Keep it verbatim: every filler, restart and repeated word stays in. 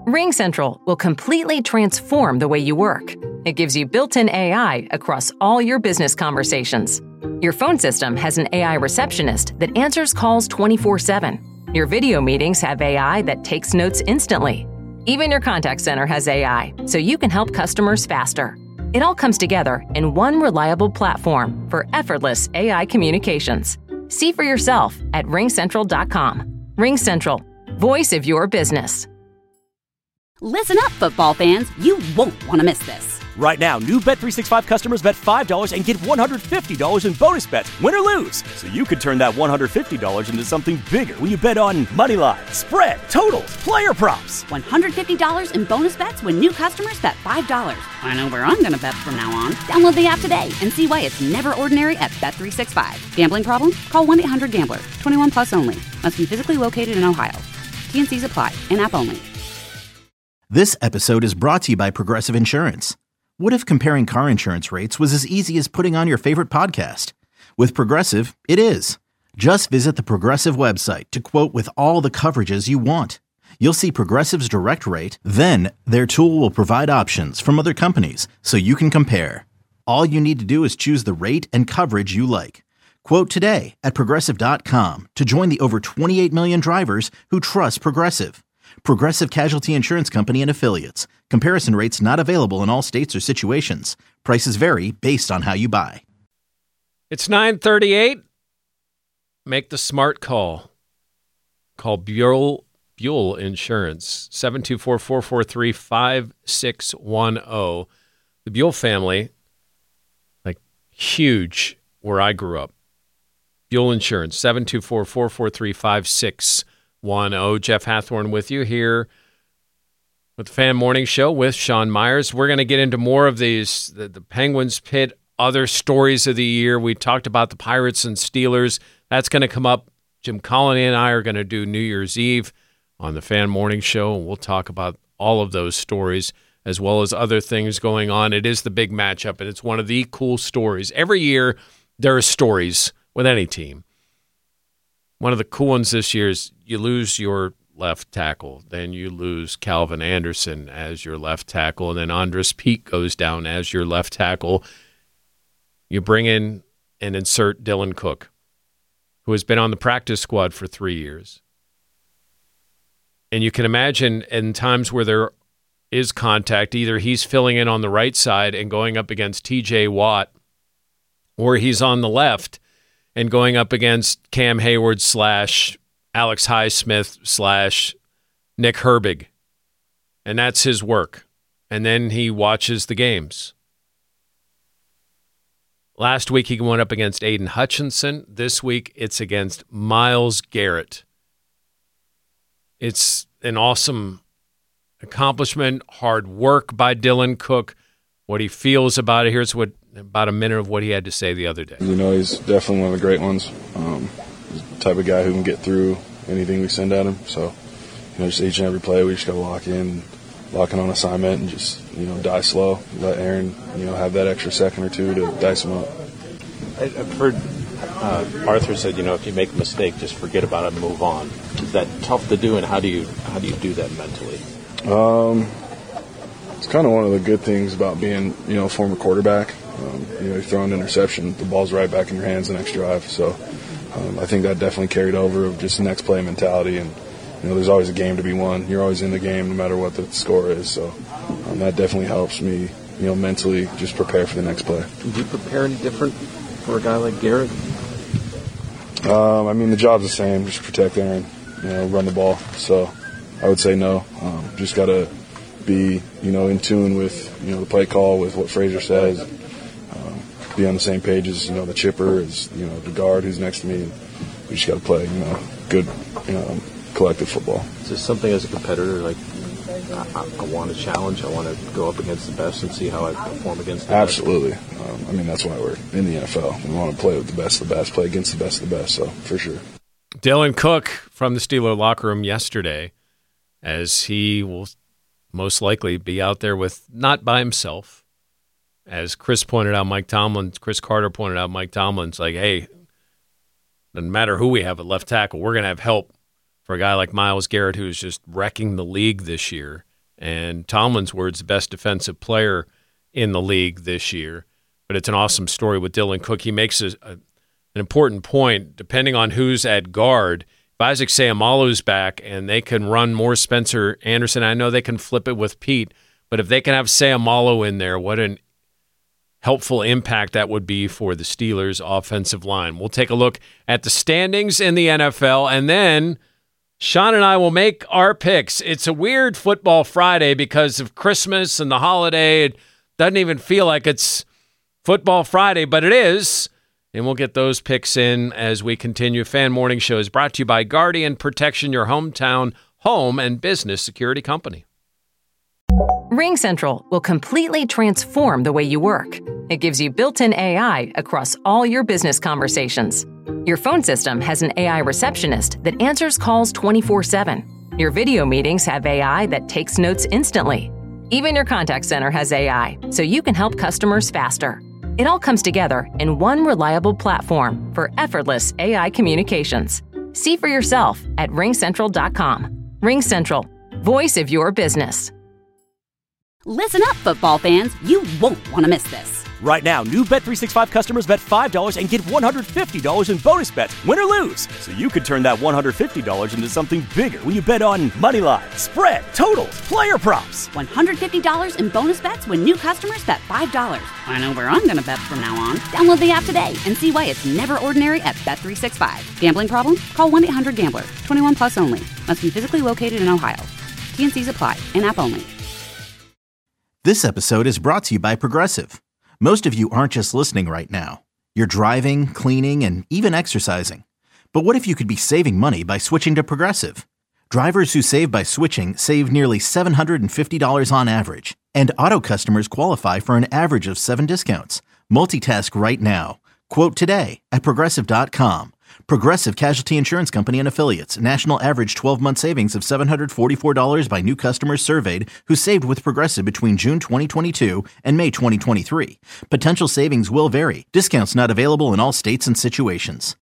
RingCentral will completely transform the way you work. It gives you built-in A I across all your business conversations. Your phone system has an A I receptionist that answers calls twenty-four seven. Your video meetings have A I that takes notes instantly. Even your contact center has A I, so you can help customers faster. It all comes together in one reliable platform for effortless A I communications. See for yourself at ring central dot com. RingCentral, voice of your business. Listen up, football fans. You won't want to miss this. Right now, new Bet three sixty-five customers bet five dollars and get one hundred fifty dollars in bonus bets, win or lose. So you could turn that one hundred fifty dollars into something bigger when you bet on money line, spread, totals, player props. one hundred fifty dollars in bonus bets when new customers bet five dollars. I know where I'm going to bet from now on. Download the app today and see why it's never ordinary at Bet three sixty-five. Gambling problem? Call one eight hundred gambler. twenty-one plus only. Must be physically located in Ohio. T and C's apply. In-app only. This episode is brought to you by Progressive Insurance. What if comparing car insurance rates was as easy as putting on your favorite podcast? With Progressive, it is. Just visit the Progressive website to quote with all the coverages you want. You'll see Progressive's direct rate, then their tool will provide options from other companies so you can compare. All you need to do is choose the rate and coverage you like. Quote today at progressive dot com to join the over twenty-eight million drivers who trust Progressive. Progressive Casualty Insurance Company and Affiliates. Comparison rates not available in all states or situations. Prices vary based on how you buy. It's nine thirty-eight. Make the smart call. Call Buell, Buell Insurance, seven two four, four four three, five six one zero. The Buell family, like huge where I grew up. Buell Insurance, seven two four, four four three, five six one zero. Jeff Hathhorn with you here with the Fan Morning Show with Sean Myers. We're going to get into more of these, the, the Penguins pit, other stories of the year. We talked about the Pirates and Steelers. That's going to come up. Jim Colony and I are going to do New Year's Eve on the Fan Morning Show, and we'll talk about all of those stories as well as other things going on. It is the big matchup, and it's one of the cool stories. Every year there are stories with any team. One of the cool ones this year is you lose your left tackle. Then you lose Calvin Anderson as your left tackle. And then Andres Peet goes down as your left tackle. You bring in and insert Dylan Cook, who has been on the practice squad for three years. And you can imagine in times where there is contact, either he's filling in on the right side and going up against T J Watt, or he's on the left and going up against Cam Hayward slash Alex Highsmith slash Nick Herbig. And that's his work. And then he watches the games. Last week he went up against Aiden Hutchinson. This week it's against Myles Garrett. It's an awesome accomplishment, hard work by Dylan Cook. What he feels about it. Here's what about a minute of what he had to say the other day. You know, he's definitely one of the great ones. Um, he's the type of guy who can get through anything we send at him. So, you know, just each and every play, we just got to lock in, lock in on assignment, and just, you know, die slow. Let Aaron, you know, have that extra second or two to dice him up. I've heard uh, Arthur said, you know, if you make a mistake, just forget about it and move on. Is that tough to do, and how do you how do you do that mentally? Um, it's kind of one of the good things about being, you know, a former quarterback. Um, you know, you throw an interception, the ball's right back in your hands the next drive. So um, I think that definitely carried over of just next play mentality. And, you know, there's always a game to be won. You're always in the game no matter what the score is. So um, that definitely helps me, you know, mentally just prepare for the next play. Do you prepare any different for a guy like Garrett? Um, I mean, the job's the same, just protect Aaron, you know, run the ball. So I would say no. Um, just got to be, you know, in tune with, you know, the play call, with what Frazier says. Be on the same page as, you know, the chipper, as, you know, the guard who's next to me, and we just got to play, you know, good, you know, collective football. Is this something as a competitor, like, I, I want to challenge, I want to go up against the best and see how I perform against the Absolutely. best? Um, I mean, that's why we're in the N F L. We want to play with the best of the best, play against the best of the best, so for sure. Dylan Cook from the Steeler locker room yesterday, as he will most likely be out there with, not by himself. As Chris pointed out, Mike Tomlin, Chris Carter pointed out, Mike Tomlin's like, hey, doesn't matter who we have at left tackle, we're going to have help for a guy like Myles Garrett, who's just wrecking the league this year. And Tomlin's words, the best defensive player in the league this year. But it's an awesome story with Dylan Cook. He makes a, a, an important point. Depending on who's at guard, if Isaac Seumalo's back and they can run more Spencer Anderson, I know they can flip it with Pete, but if they can have Seumalo in there, what an helpful impact that would be for the Steelers' offensive line. We'll take a look at the standings in the N F L, and then Sean and I will make our picks. It's a weird football Friday because of Christmas and the holiday. It doesn't even feel like it's football Friday, but it is. And we'll get those picks in as we continue. Fan Morning Show is brought to you by Guardian Protection, your hometown home and business security company. RingCentral will completely transform the way you work. It gives you built-in A I across all your business conversations. Your phone system has an A I receptionist that answers calls twenty-four seven. Your video meetings have A I that takes notes instantly. Even your contact center has A I, so you can help customers faster. It all comes together in one reliable platform for effortless A I communications. See for yourself at ring central dot com. RingCentral, voice of your business. Listen up, football fans. You won't want to miss this. Right now, new Bet three sixty-five customers bet five dollars and get one hundred fifty dollars in bonus bets, win or lose. So you could turn that one hundred fifty dollars into something bigger when you bet on money line, spread, totals, player props. one hundred fifty dollars in bonus bets when new customers bet five dollars. I know where I'm going to bet from now on. Download the app today and see why it's never ordinary at Bet three sixty-five. Gambling problem? Call one eight hundred gambler. twenty-one plus only. Must be physically located in Ohio. T N Cs apply. In-app only. This episode is brought to you by Progressive. Most of you aren't just listening right now. You're driving, cleaning, and even exercising. But what if you could be saving money by switching to Progressive? Drivers who save by switching save nearly seven hundred fifty dollars on average. And auto customers qualify for an average of seven discounts. Multitask right now. Quote today at Progressive dot com. Progressive Casualty Insurance Company and Affiliates. National average twelve-month savings of seven hundred forty-four dollars by new customers surveyed who saved with Progressive between June twenty twenty-two and May twenty twenty-three. Potential savings will vary. Discounts not available in all states and situations.